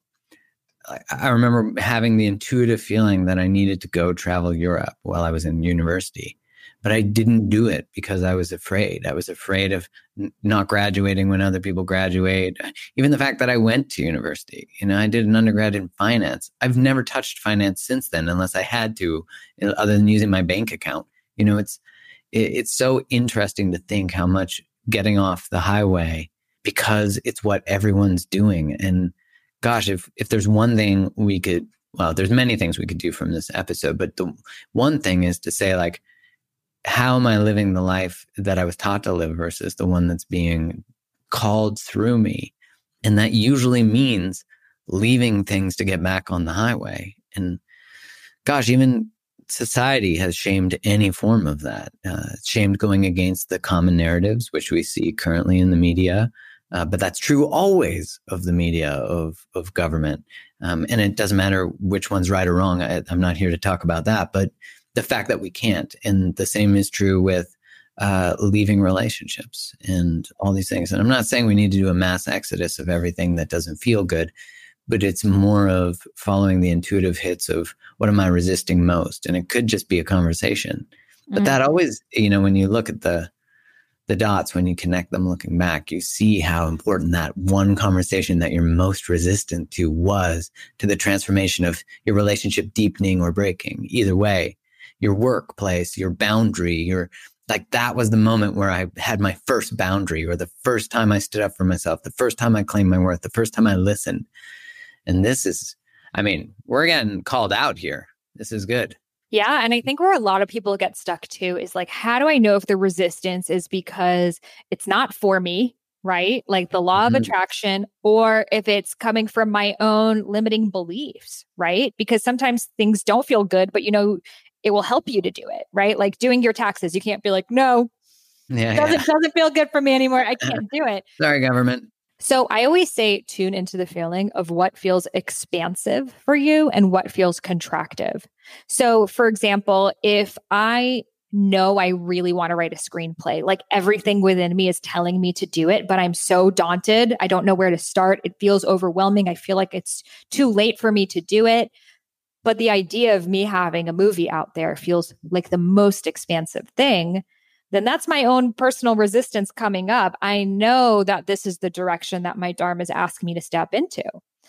I remember having the intuitive feeling that I needed to go travel Europe while I was in university. But I didn't do it because I was afraid. I was afraid of n- not graduating when other people graduate. Even the fact that I went to university, you know, I did an undergrad in finance. I've never touched finance since then, unless I had to, you know, other than using my bank account. You know, it's, it, it's so interesting to think how much getting off the highway, because it's what everyone's doing. And gosh, if, if there's one thing we could, well, there's many things we could do from this episode, but the one thing is to say, like, how am I living the life that I was taught to live versus the one that's being called through me? And that usually means leaving things to get back on the highway. And gosh, even society has shamed any form of that, uh, shamed going against the common narratives, which we see currently in the media. Uh, but that's true always of the media, of, of government. Um, and it doesn't matter which one's right or wrong. I, I'm not here to talk about that, but the fact that we can't. And the same is true with uh, leaving relationships and all these things. And I'm not saying we need to do a mass exodus of everything that doesn't feel good, but it's more of following the intuitive hits of what am I resisting most? And it could just be a conversation. But mm-hmm. that always, you know, when you look at the the dots, when you connect them looking back, you see how important that one conversation that you're most resistant to was to the transformation of your relationship deepening or breaking. Either way, your workplace, your boundary, your, like, that was the moment where I had my first boundary, or the first time I stood up for myself, the first time I claimed my worth, the first time I listened. And this is, I mean, we're getting called out here. This is good. Yeah. And I think where a lot of people get stuck too is like, how do I know if the resistance is because it's not for me, right? Like the law mm-hmm. of attraction, or if it's coming from my own limiting beliefs, right? Because sometimes things don't feel good, but you know, it will help you to do it, right? Like doing your taxes. You can't be like, no, yeah, it doesn't, yeah. doesn't feel good for me anymore. I can't do it. Sorry, government. So I always say tune into the feeling of what feels expansive for you and what feels contractive. So for example, if I know I really want to write a screenplay, like everything within me is telling me to do it, but I'm so daunted. I don't know where to start. It feels overwhelming. I feel like it's too late for me to do it. But the idea of me having a movie out there feels like the most expansive thing. Then that's my own personal resistance coming up. I know that this is the direction that my Dharma is asking me to step into.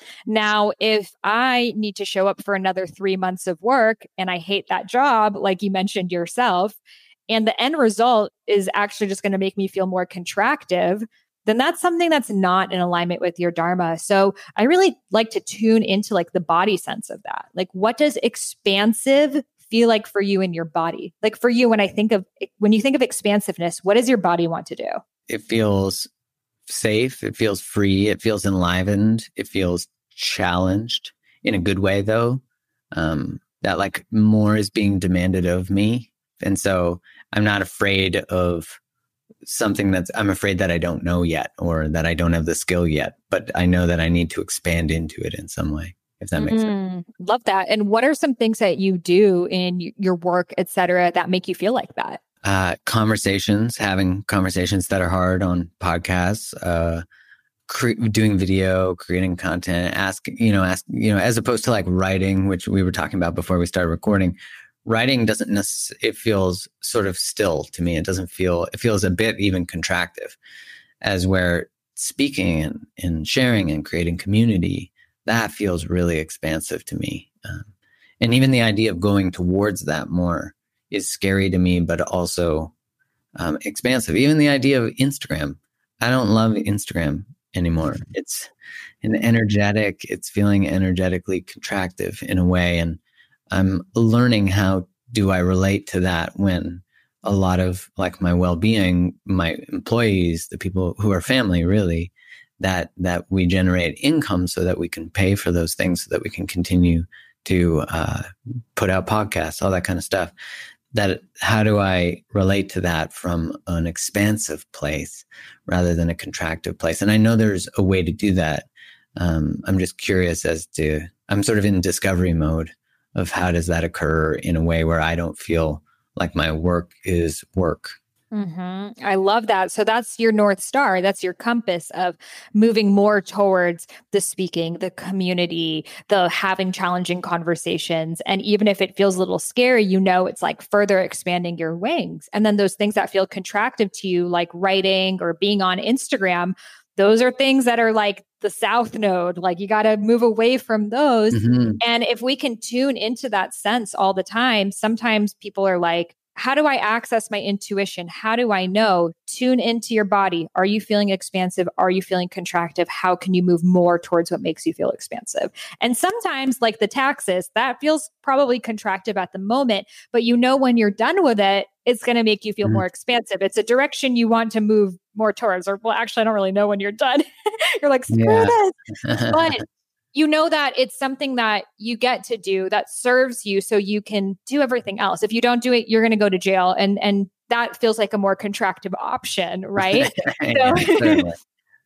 Now, if I need to show up for another three months of work and I hate that job, like you mentioned yourself, and the end result is actually just going to make me feel more contractive, then that's something that's not in alignment with your Dharma. So I really like to tune into like the body sense of that. Like, what does expansive feel like for you in your body? Like for you, when I think of, when you think of expansiveness, what does your body want to do? It feels safe. It feels free. It feels enlivened. It feels challenged in a good way, though. Um, that like more is being demanded of me. And so I'm not afraid of something that's, I'm afraid that I don't know yet, or that I don't have the skill yet, but I know that I need to expand into it in some way. If that makes mm-hmm. sense. Love that. And what are some things that you do in your work, et cetera, that make you feel like that? Uh, conversations, having conversations that are hard on podcasts, uh, cre- doing video, creating content, ask, you know, ask, you know, as opposed to like writing, which we were talking about before we started recording. Writing doesn't necessarily, it feels sort of still to me. It doesn't feel, it feels a bit even contractive, as where speaking and, and sharing and creating community, that feels really expansive to me. Um, and even the idea of going towards that more is scary to me, but also um, expansive. Even the idea of Instagram. I don't love Instagram anymore. It's an energetic, it's feeling energetically contractive in a way. And I'm learning how do I relate to that when a lot of like my well-being, my employees, the people who are family really, that that we generate income so that we can pay for those things, so that we can continue to uh, put out podcasts, all that kind of stuff. That how do I relate to that from an expansive place rather than a contractive place? And I know there's a way to do that. Um, I'm just curious as to, I'm sort of in discovery mode of how does that occur in a way where I don't feel like my work is work. Mm-hmm. I love that. So that's your North Star. That's your compass of moving more towards the speaking, the community, the having challenging conversations. And even if it feels a little scary, you know, it's like further expanding your wings. And then those things that feel contractive to you, like writing or being on Instagram, those are things that are like the South Node. Like you got to move away from those. Mm-hmm. And if we can tune into that sense all the time, sometimes people are like, how do I access my intuition? How do I know? Tune into your body. Are you feeling expansive? Are you feeling contractive? How can you move more towards what makes you feel expansive? And sometimes, like the taxes, that feels probably contractive at the moment, but you know when you're done with it, it's going to make you feel mm. more expansive. It's a direction you want to move more towards. Or, well, actually, I don't really know when you're done. You're like, screw yeah. this. But you know that it's something that you get to do that serves you so you can do everything else. If you don't do it, you're going to go to jail. And and that feels like a more contractive option, right? yeah, so,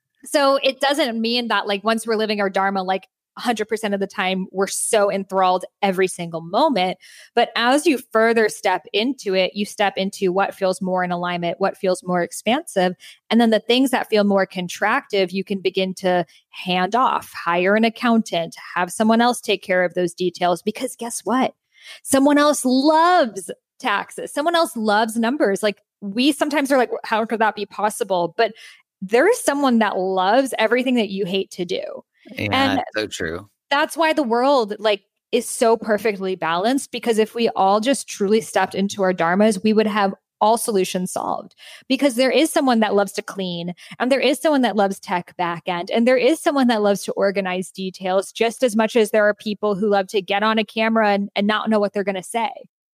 so it doesn't mean that like once we're living our Dharma, like one hundred percent of the time, we're so enthralled every single moment. But as you further step into it, you step into what feels more in alignment, what feels more expansive. And then the things that feel more contractive, you can begin to hand off, hire an accountant, have someone else take care of those details. Because guess what? Someone else loves taxes. Someone else loves numbers. Like we sometimes are like, how could that be possible? But there is someone that loves everything that you hate to do. Yeah, and so true. That's why the world like is so perfectly balanced, because if we all just truly stepped into our dharmas, we would have all solutions solved. Because there is someone that loves to clean, and there is someone that loves tech backend, and there is someone that loves to organize details just as much as there are people who love to get on a camera and, and not know what they're going to say.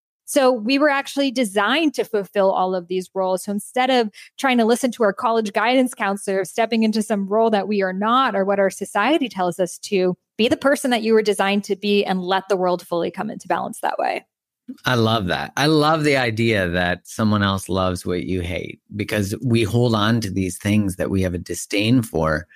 So we were actually designed to fulfill all of these roles. So instead of trying to listen to our college guidance counselor, stepping into some role that we are not, or what our society tells us to, be the person that you were designed to be and let the world fully come into balance that way. I love that. I love the idea that someone else loves what you hate, because we hold on to these things that we have a disdain for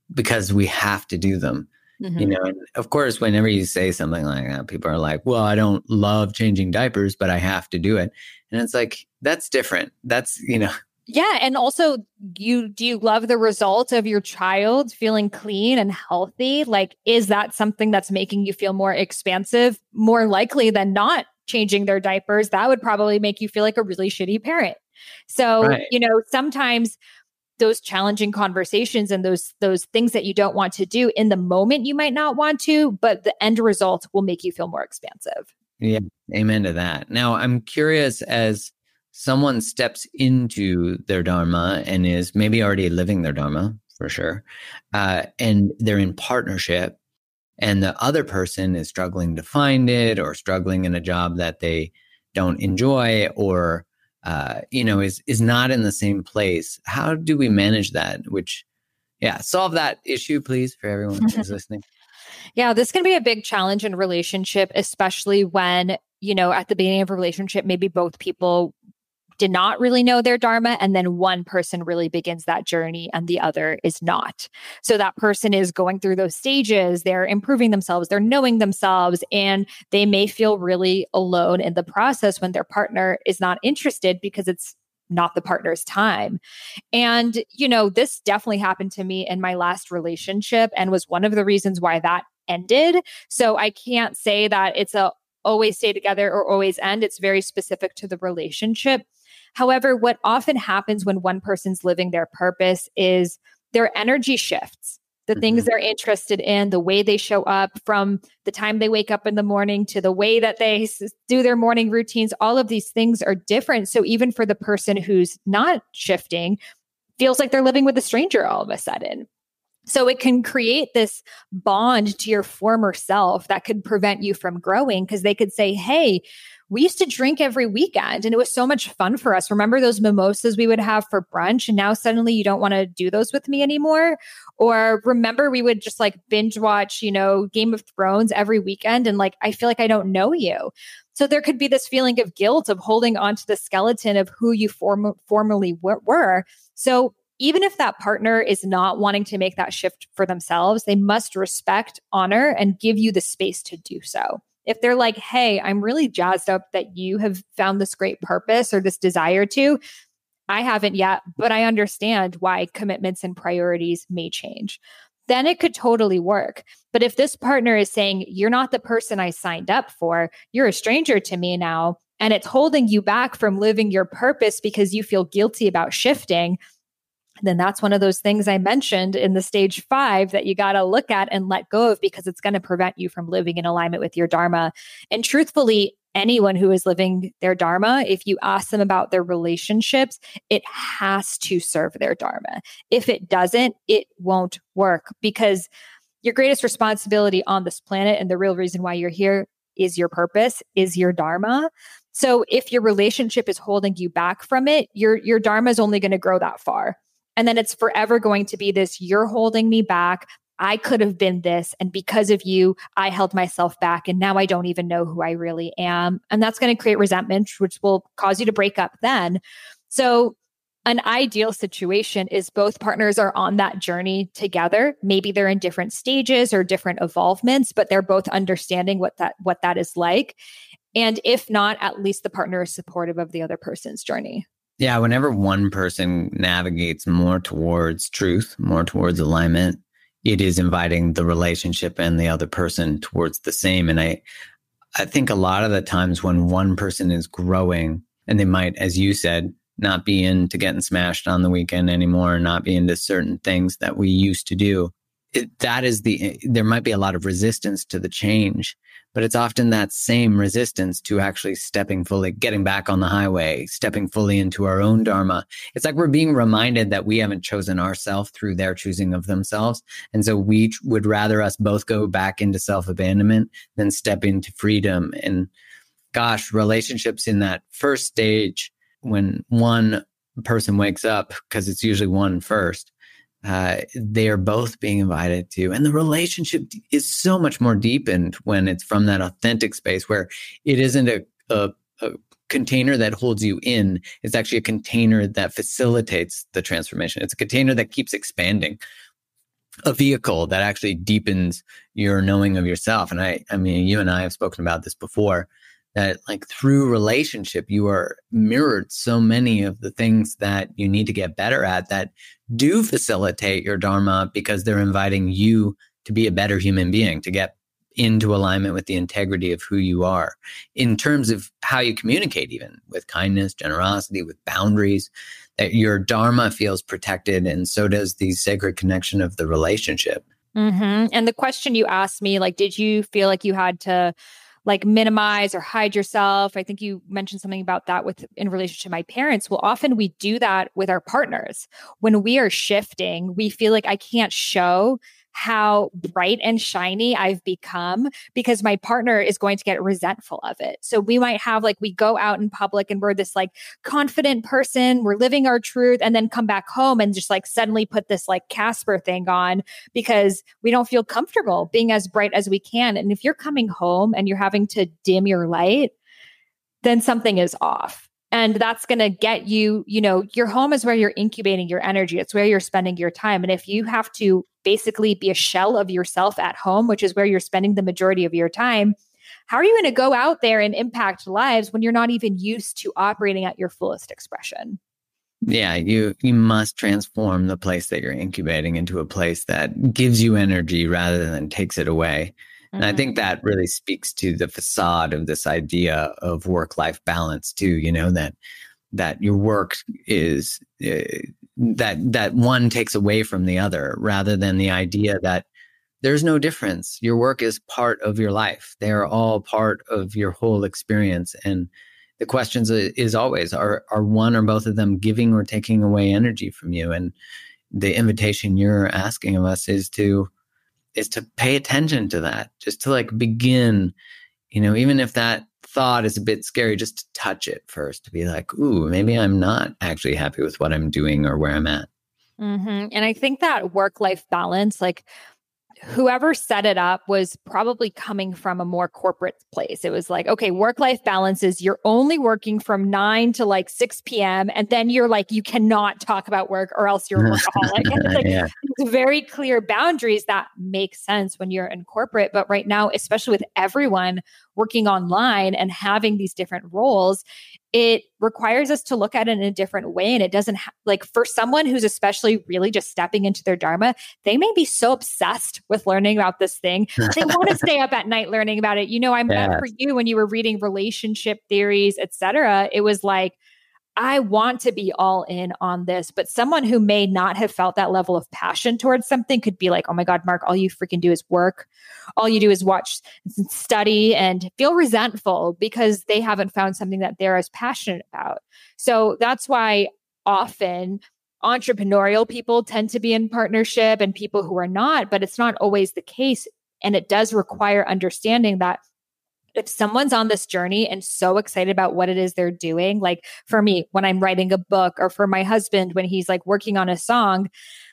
because we have to do them. Mm-hmm. You know, and of course, whenever you say something like that, people are like, well, I don't love changing diapers, but I have to do it. And it's like, that's different. That's, you know. Yeah. And also, you do you love the result of your child feeling clean and healthy? Like, is that something that's making you feel more expansive? More likely than not, changing their diapers, that would probably make you feel like a really shitty parent. So, right. you know, sometimes those challenging conversations and those those things that you don't want to do in the moment, you might not want to, but the end result will make you feel more expansive. Yeah, amen to that. Now, I'm curious, as someone steps into their dharma and is maybe already living their dharma for sure, uh, and they're in partnership, and the other person is struggling to find it or struggling in a job that they don't enjoy, or uh, you know, is is not in the same place. How do we manage that? Which, yeah, solve that issue, please, for everyone who's listening. Yeah, this can be a big challenge in a relationship, especially when, you know, at the beginning of a relationship, maybe both people did not really know their dharma, and then one person really begins that journey and the other is not. So that person is going through those stages, they're improving themselves, they're knowing themselves, and they may feel really alone in the process when their partner is not interested because it's not the partner's time. And, you know, this definitely happened to me in my last relationship and was one of the reasons why that ended. So I can't say that it's a always stay together or always end. It's very specific to the relationship. However, what often happens when one person's living their purpose is their energy shifts. The mm-hmm. things they're interested in, the way they show up, from the time they wake up in the morning to the way that they s- do their morning routines, all of these things are different. So even for the person who's not shifting, feels like they're living with a stranger all of a sudden. So it can create this bond to your former self that could prevent you from growing, because they could say, hey, we used to drink every weekend and it was so much fun for us. Remember those mimosas we would have for brunch? And now suddenly you don't want to do those with me anymore? Or remember we would just like binge watch, you know, Game of Thrones every weekend. And like, I feel like I don't know you. So there could be this feeling of guilt of holding on to the skeleton of who you form- formerly w- were. So even if that partner is not wanting to make that shift for themselves, they must respect, honor, and give you the space to do so. If they're like, hey, I'm really jazzed up that you have found this great purpose or this desire to, I haven't yet, but I understand why commitments and priorities may change. Then it could totally work. But if this partner is saying, you're not the person I signed up for, you're a stranger to me now, and it's holding you back from living your purpose because you feel guilty about shifting, then that's one of those things I mentioned in the stage five that you got to look at and let go of, because it's going to prevent you from living in alignment with your dharma. And truthfully, anyone who is living their dharma, if you ask them about their relationships, it has to serve their dharma. If it doesn't, it won't work, because your greatest responsibility on this planet and the real reason why you're here is your purpose, is your dharma. So if your relationship is holding you back from it, your your dharma is only going to grow that far. And then it's forever going to be this, you're holding me back. I could have been this. And because of you, I held myself back. And now I don't even know who I really am. And that's going to create resentment, which will cause you to break up then. So an ideal situation is both partners are on that journey together. Maybe they're in different stages or different evolvements, but they're both understanding what that, what that is like. And if not, at least the partner is supportive of the other person's journey. Yeah, whenever one person navigates more towards truth, more towards alignment, it is inviting the relationship and the other person towards the same. And I, I think a lot of the times when one person is growing, and they might, as you said, not be into getting smashed on the weekend anymore, not be into certain things that we used to do, it, that is the, there might be a lot of resistance to the change, but it's often that same resistance to actually stepping fully, getting back on the highway, stepping fully into our own dharma. It's like we're being reminded that we haven't chosen ourselves through their choosing of themselves. And so we would rather us both go back into self-abandonment than step into freedom. And gosh, relationships in that first stage, when one person wakes up, because it's usually one first, uh, they are both being invited to. And the relationship is so much more deepened when it's from that authentic space where it isn't a, a, a container that holds you in. It's actually a container that facilitates the transformation. It's a container that keeps expanding. a vehicle that actually deepens your knowing of yourself. And I, I mean, you and I have spoken about this before, that like through relationship, you are mirrored so many of the things that you need to get better at that do facilitate your dharma, because they're inviting you to be a better human being, to get into alignment with the integrity of who you are in terms of how you communicate, even with kindness, generosity, with boundaries, that your dharma feels protected. And so does the sacred connection of the relationship. Mm-hmm. And the question you asked me, like, did you feel like you had to like minimize or hide yourself? I think you mentioned something about that with in relation to my parents. Well, often we do that with our partners. When we are shifting, we feel like I can't show how bright and shiny I've become because my partner is going to get resentful of it. So we might have like, we go out in public and we're this like confident person, we're living our truth, and then come back home and just like suddenly put this like Casper thing on because we don't feel comfortable being as bright as we can. And if you're coming home and you're having to dim your light, then something is off. And that's going to get you, you know, your home is where you're incubating your energy. It's where you're spending your time. And if you have to basically be a shell of yourself at home, which is where you're spending the majority of your time, how are you going to go out there and impact lives when you're not even used to operating at your fullest expression? Yeah, you you must transform the place that you're incubating into a place that gives you energy rather than takes it away. And I think that really speaks to the facade of this idea of work-life balance too, you know, that that your work is uh, that that one takes away from the other, rather than the idea that there's no difference. Your work is part of your life. They are all part of your whole experience. And the question is always, are are one or both of them giving or taking away energy from you? And the invitation you're asking of us is to is to pay attention to that, just to like begin, you know, even if that thought is a bit scary, just to touch it first, to be like, ooh, maybe I'm not actually happy with what I'm doing or where I'm at. Mm-hmm. And I think that work-life balance, like whoever set it up was probably coming from a more corporate place. It was like, okay, work-life balance is you're only working from nine to like six p.m. And then you're like, you cannot talk about work or else you're a workaholic. And it's like, Yeah. it's very clear boundaries that make sense when you're in corporate. But right now, especially with everyone working online and having these different roles, it requires us to look at it in a different way. And it doesn't ha- like for someone who's especially really just stepping into their dharma, they may be so obsessed with learning about this thing. They want to stay up at night learning about it. You know, I bet Yeah. for you when you were reading relationship theories, et cetera, it was like, I want to be all in on this. But someone who may not have felt that level of passion towards something could be like, oh my God, Mark, all you freaking do is work. All you do is watch and study and feel resentful because they haven't found something that they're as passionate about. So that's why often entrepreneurial people tend to be in partnership and people who are not, but it's not always the case. And it does require understanding that if someone's on this journey and so excited about what it is they're doing, like for me, when I'm writing a book, or for my husband, when he's like working on a song,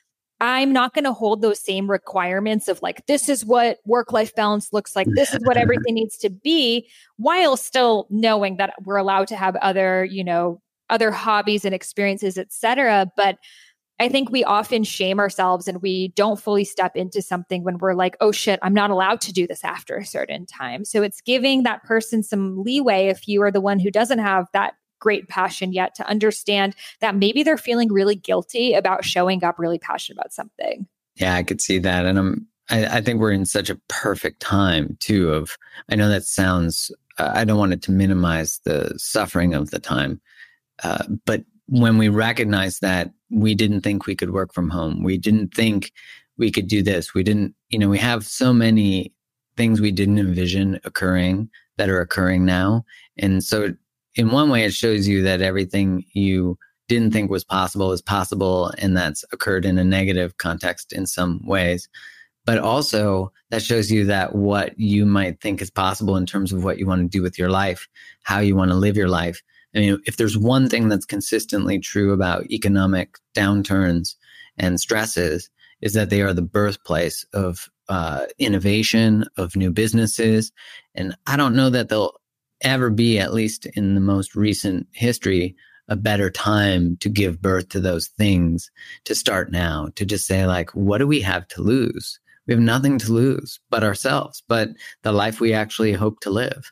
I'm not going to hold those same requirements of like, this is what work-life balance looks like. This is what everything needs to be, while still knowing that we're allowed to have other, you know, other hobbies and experiences, et cetera. But I think we often shame ourselves and we don't fully step into something when we're like, oh shit, I'm not allowed to do this after a certain time. So it's giving that person some leeway, if you are the one who doesn't have that great passion yet, to understand that maybe they're feeling really guilty about showing up really passionate about something. Yeah, I could see that. And I'm, I, I think we're in such a perfect time too of, I know that sounds, uh, I don't want it to minimize the suffering of the time. Uh, but when we recognize that we didn't think we could work from home, we didn't think we could do this, we didn't, you know, we have so many things we didn't envision occurring that are occurring now. And so in one way, it shows you that everything you didn't think was possible is possible, and that's occurred in a negative context in some ways. But also that shows you that what you might think is possible in terms of what you want to do with your life, how you want to live your life. I mean, if there's one thing that's consistently true about economic downturns and stresses, is that they are the birthplace of uh, innovation, of new businesses. And I don't know that they'll ever be, at least in the most recent history, a better time to give birth to those things to start now, to just say like, what do we have to lose? We have nothing to lose but ourselves, but the life we actually hope to live.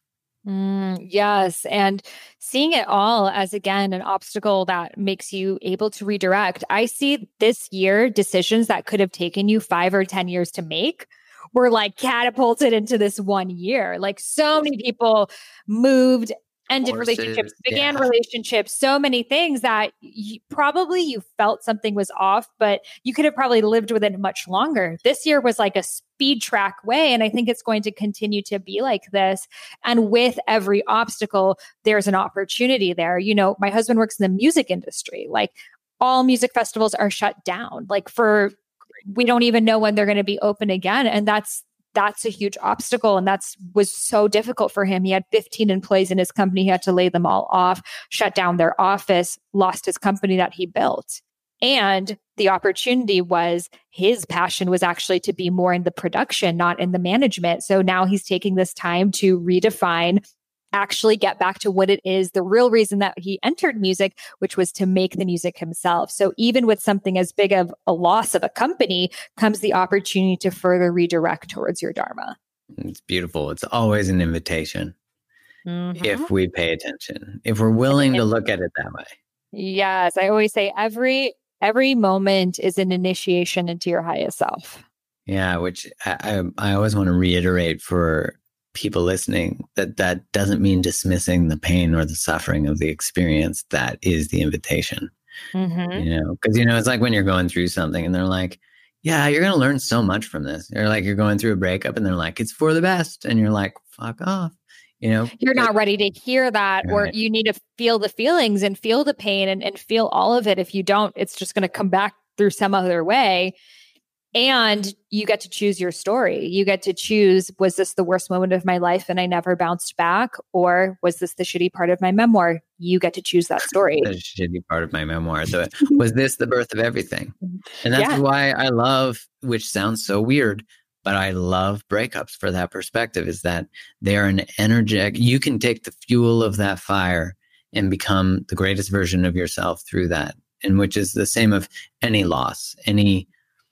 Mm, yes. And seeing it all as, again, an obstacle that makes you able to redirect. I see this year decisions that could have taken you five or ten years to make were like catapulted into this one year. Like so many people moved, ended Horses, relationships, began yeah. relationships, so many things that you, probably you felt something was off, but you could have probably lived with it much longer. This year was like a speed track way. And I think it's going to continue to be like this. And with every obstacle, there's an opportunity there. You know, my husband works in the music industry. Like all music festivals are shut down. Like for, we don't even know when they're going to be open again. And that's That's a huge obstacle. And that's was so difficult for him. He had fifteen employees in his company. He had to lay them all off, shut down their office, lost his company that he built. And the opportunity was his passion was actually to be more in the production, not in the management. So now he's taking this time to redefine, actually get back to what it is, the real reason that he entered music, which was to make the music himself. So even with something as big of a loss of a company comes the opportunity to further redirect towards your dharma. It's beautiful. It's always an invitation Mm-hmm. if we pay attention, if we're willing to look at it that way. Yes. I always say every every moment is an initiation into your highest self. Yeah, which I, I, I always want to reiterate for people listening that that doesn't mean dismissing the pain or the suffering of the experience. That is the invitation. Mm-hmm. You know, because, you know, it's like when you're going through something and they're like, yeah, you're going to learn so much from this. Or like you're going through a breakup and they're like, it's for the best. And you're like, fuck off. You know, you're not ready to hear that, right. Or you need to feel the feelings and feel the pain and, and feel all of it. If you don't, it's just going to come back through some other way. And you get to choose your story. You get to choose, was this the worst moment of my life and I never bounced back? Or was this the shitty part of my memoir? You get to choose that story. The shitty part of my memoir. So was this the birth of everything? And that's Yeah. why I love, which sounds so weird, but I love breakups for that perspective, is that they are an energetic, you can take the fuel of that fire and become the greatest version of yourself through that. And which is the same of any loss, any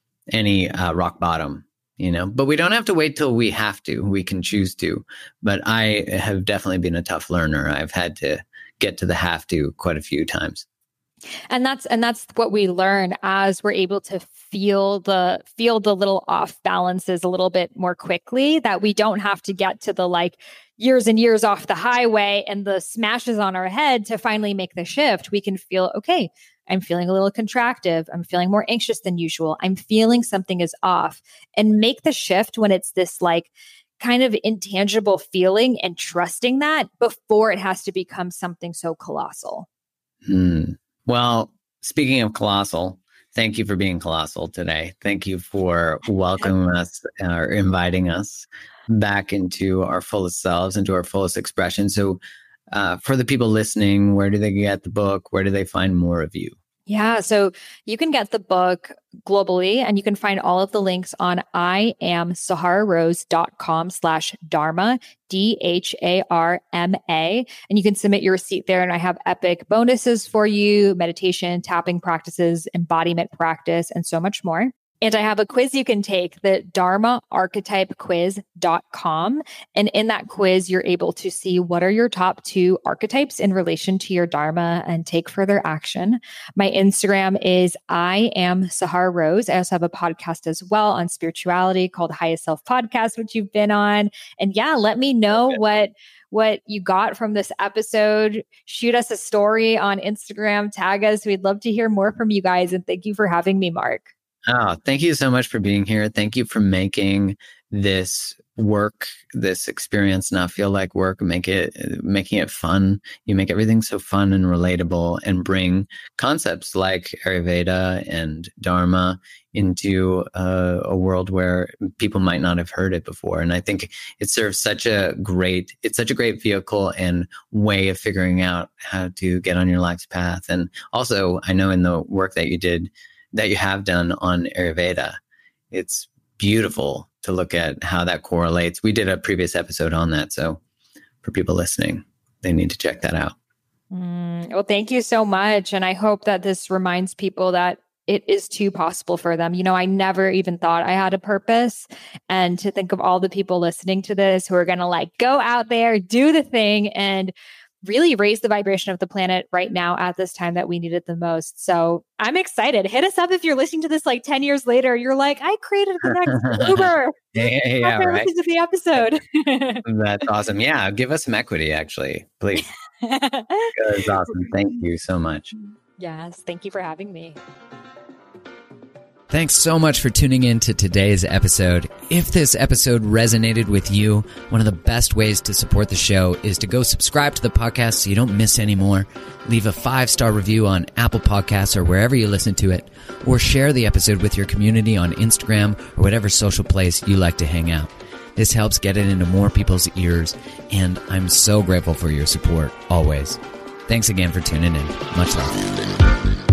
any uh, rock bottom, you know, but we don't have to wait till we have to, we can choose to. But I have definitely been a tough learner. I've had to get to the have to quite a few times. And that's, and that's what we learn as we're able to feel the, feel the little off balances a little bit more quickly, that we don't have to get to the like years and years off the highway and the smashes on our head to finally make the shift. We can feel, okay, I'm feeling a little contractive. I'm feeling more anxious than usual. I'm feeling something is off, and make the shift when it's this like kind of intangible feeling and trusting that before it has to become something so colossal. Hmm. Well, speaking of colossal, thank you for being colossal today. Thank you for welcoming us or inviting us back into our fullest selves, into our fullest expression. So uh, for the people listening, where do they get the book? Where do they find more of you? Yeah, so you can get the book globally, and you can find all of the links on I am sahara rose dot com slash dharma, D H A R M A. And you can submit your receipt there. And I have epic bonuses for you, meditation, tapping practices, embodiment practice, and so much more. And I have a quiz you can take, the dharma archetype quiz dot com. And in that quiz, you're able to see what are your top two archetypes in relation to your dharma and take further action. My Instagram is I am Sahara Rose. I also have a podcast as well on spirituality called Highest Self Podcast, which you've been on. And yeah, let me know okay. what what you got from this episode. Shoot us a story on Instagram, tag us. We'd love to hear more from you guys. And thank you for having me, Mark. Oh, thank you so much for being here. Thank you for making this work, this experience not feel like work, make it, making it fun. You make everything so fun and relatable, and bring concepts like Ayurveda and Dharma into uh, a world where people might not have heard it before. And I think it serves such a great, it's such a great vehicle and way of figuring out how to get on your life's path. And also, I know in the work that you did, that you have done on Ayurveda, it's beautiful to look at how that correlates. We did a previous episode on that. So for people listening, they need to check that out. Mm, well, thank you so much. And I hope that this reminds people that it is too possible for them. You know, I never even thought I had a purpose. And to think of all the people listening to this who are going to like go out there, do the thing, and really raise the vibration of the planet right now at this time that we need it the most. So I'm excited. Hit us up if you're listening to this like ten years later. You're like, I created the next Uber. yeah, yeah, right. Listen to the episode. That's awesome. Yeah, give us some equity, actually, please. That's awesome. Thank you so much. Yes, thank you for having me. Thanks so much for tuning in to today's episode. If this episode resonated with you, one of the best ways to support the show is to go subscribe to the podcast so you don't miss any more. Leave a five-star review on Apple Podcasts or wherever you listen to it, or share the episode with your community on Instagram or whatever social place you like to hang out. This helps get it into more people's ears, and I'm so grateful for your support, always. Thanks again for tuning in. Much love.